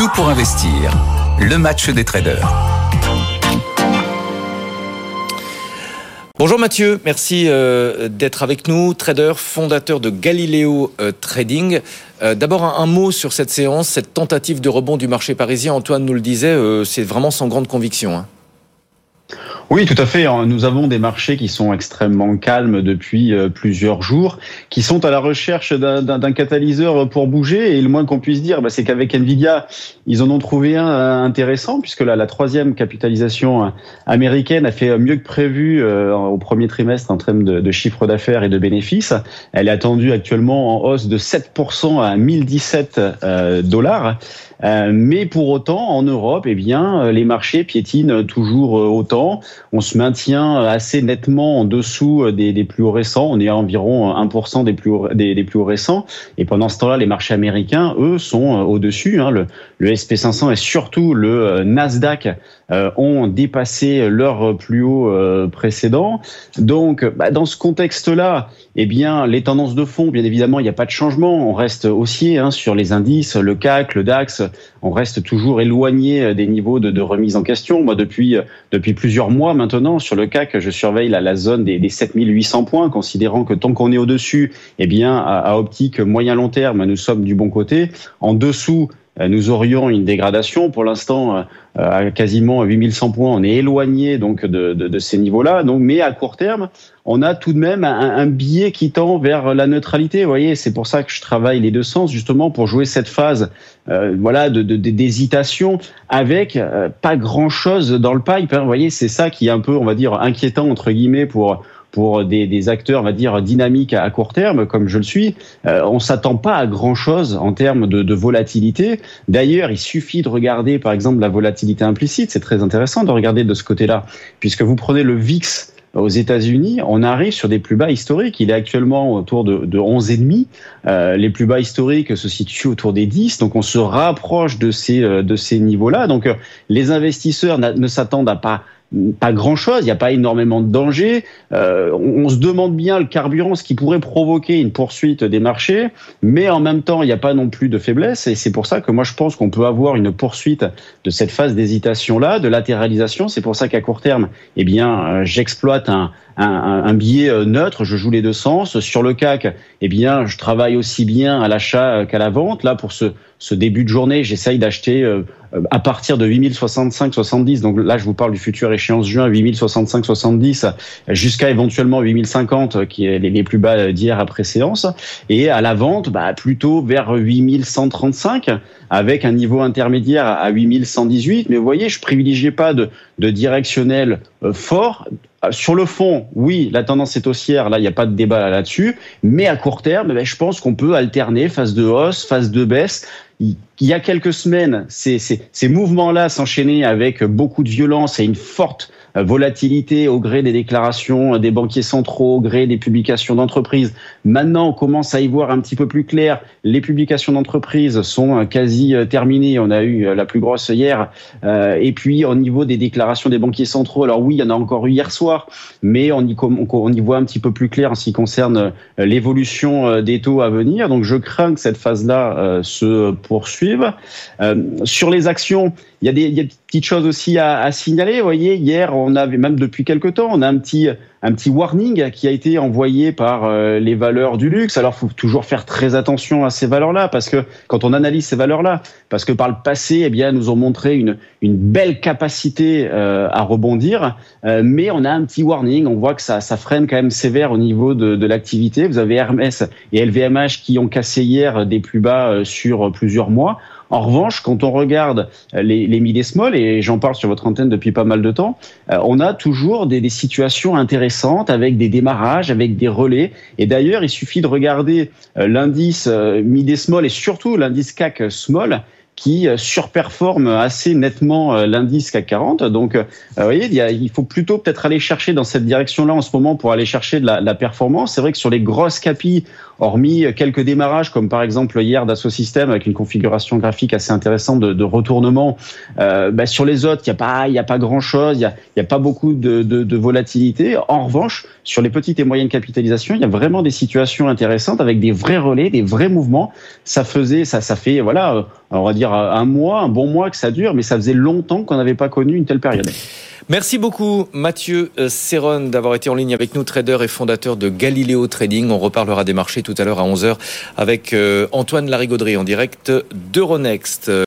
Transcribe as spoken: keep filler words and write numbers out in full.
Tout pour investir. Le match des traders. Bonjour Mathieu, merci euh, d'être avec nous, trader, fondateur de Galileo euh, Trading. Euh, d'abord un, un mot sur cette séance, cette tentative de rebond du marché parisien. Antoine nous le disait, euh, c'est vraiment sans grande conviction. Hein. Oui, tout à fait. Nous avons des marchés qui sont extrêmement calmes depuis plusieurs jours, qui sont à la recherche d'un, d'un, d'un catalyseur pour bouger. Et le moins qu'on puisse dire, bah, c'est qu'avec Nvidia, ils en ont trouvé un intéressant, puisque la, la troisième capitalisation américaine a fait mieux que prévu euh, au premier trimestre en termes de, de chiffre d'affaires et de bénéfices. Elle est attendue actuellement en hausse de sept pour cent à mille dix-sept euh, dollars. Euh, mais pour autant, en Europe, eh bien, les marchés piétinent toujours autant. On se maintient assez nettement en dessous des, des plus hauts récents. On est à environ un pour cent des plus hauts, des, des plus hauts récents. Et pendant ce temps-là, les marchés américains, eux, sont au-dessus. Hein. Le, le S and P cinq cents et surtout le Nasdaq euh, ont dépassé leur plus haut euh, précédent. Donc, bah, dans ce contexte-là, eh bien, les tendances de fond, bien évidemment, il n'y a pas de changement. On reste haussier hein, sur les indices, le C A C, le DAX. On reste toujours éloigné des niveaux de, de remise en question. Moi, depuis depuis plusieurs mois maintenant, sur le C A C, je surveille la, la zone des, des sept mille huit cents points, considérant que tant qu'on est au-dessus, eh bien, à, à optique moyen-long terme, nous sommes du bon côté. En dessous, nous aurions une dégradation. Pour l'instant, à quasiment huit mille cent points, on est éloigné donc de, de, de ces niveaux-là. Donc, mais à court terme, on a tout de même un, un biais qui tend vers la neutralité. Vous voyez, c'est pour ça que je travaille les deux sens, justement pour jouer cette phase, euh, voilà, de, de, d'hésitation avec euh, pas grand-chose dans le pipe. Hein. Vous voyez, c'est ça qui est un peu, on va dire, inquiétant entre guillemets pour. pour des, des acteurs, on va dire, dynamiques à court terme, comme je le suis. Euh, on s'attend pas à grand-chose en termes de, de volatilité. D'ailleurs, il suffit de regarder, par exemple, la volatilité implicite. C'est très intéressant de regarder de ce côté-là, puisque vous prenez le V I X aux États-Unis, on arrive sur des plus bas historiques. Il est actuellement autour de, de onze virgule cinq. Euh, les plus bas historiques se situent autour des dix. Donc, on se rapproche de ces, de ces niveaux-là. Donc, les investisseurs ne s'attendent à pas pas grand-chose, il n'y a pas énormément de danger. Euh, on, on se demande bien le carburant, ce qui pourrait provoquer une poursuite des marchés, mais en même temps, il n'y a pas non plus de faiblesse. Et c'est pour ça que moi, je pense qu'on peut avoir une poursuite de cette phase d'hésitation-là, de latéralisation. C'est pour ça qu'à court terme, eh bien, euh, j'exploite un, un, un biais neutre, je joue les deux sens. Sur le C A C, eh bien, je travaille aussi bien à l'achat qu'à la vente. Là, pour ce, ce début de journée, j'essaye d'acheter euh, à partir de huit mille soixante-cinq soixante-dix. Donc là, je vous parle du futur échéance juin, huit mille soixante-cinq soixante-dix, jusqu'à éventuellement huit mille cinquante, qui est les plus bas d'hier après séance. Et à la vente, bah, plutôt vers huit mille cent trente-cinq, avec un niveau intermédiaire à huit mille cent dix-huit. Mais vous voyez, je privilégiais pas de, de directionnel fort. Sur le fond, oui, la tendance est haussière, là, il n'y a pas de débat là-dessus. Mais à court terme, ben, je pense qu'on peut alterner phase de hausse, phase de baisse. Il y a quelques semaines, ces, ces, ces mouvements-là s'enchaînaient avec beaucoup de violence et une forte volatilité au gré des déclarations des banquiers centraux, au gré des publications d'entreprises. Maintenant, on commence à y voir un petit peu plus clair. Les publications d'entreprises sont quasi terminées. On a eu la plus grosse hier. Et puis, au niveau des déclarations des banquiers centraux, alors oui, il y en a encore eu hier soir, mais on y, on y voit un petit peu plus clair en ce qui concerne l'évolution des taux à venir. Donc, je crains que cette phase-là se poursuive. Sur les actions, il y a des, il y a des petites choses aussi à, à signaler. Vous voyez, hier, on avait, même depuis quelques temps, on a un petit, un petit warning qui a été envoyé par euh, les valeurs du luxe. Alors, il faut toujours faire très attention à ces valeurs-là, parce que quand on analyse ces valeurs-là, parce que par le passé, eh bien, nous ont montré une, une belle capacité euh, à rebondir, euh, mais on a un petit warning. On voit que ça, ça freine quand même sévère au niveau de, de l'activité. Vous avez Hermès et L V M H qui ont cassé hier des plus bas sur plusieurs mois. En revanche, quand on regarde les, les mid et small, et j'en parle sur votre antenne depuis pas mal de temps, euh, on a toujours des, des situations intéressantes avec des démarrages, avec des relais. Et d'ailleurs, il suffit de regarder euh, l'indice euh, mid et small et surtout l'indice C A C small qui surperforme assez nettement l'indice C A C quarante. Donc, euh, vous voyez, il, y a, il faut plutôt peut-être aller chercher dans cette direction-là en ce moment pour aller chercher de la, de la performance. C'est vrai que sur les grosses capis, hormis quelques démarrages, comme par exemple hier Dassault Systèmes avec une configuration graphique assez intéressante de, de retournement, euh, bah, sur les autres, il n'y a pas, il y a pas grand-chose, il y a, il y a pas beaucoup de, de, de volatilité. En revanche, sur les petites et moyennes capitalisations, il y a vraiment des situations intéressantes avec des vrais relais, des vrais mouvements. Ça faisait, ça, ça fait, voilà, on va dire un mois, un bon mois que ça dure, mais ça faisait longtemps qu'on n'avait pas connu une telle période. Merci beaucoup Mathieu Serron d'avoir été en ligne avec nous, trader et fondateur de Galileo Trading. On reparlera des marchés tout à l'heure à onze heures avec Antoine Larigauderie en direct d'Euronext.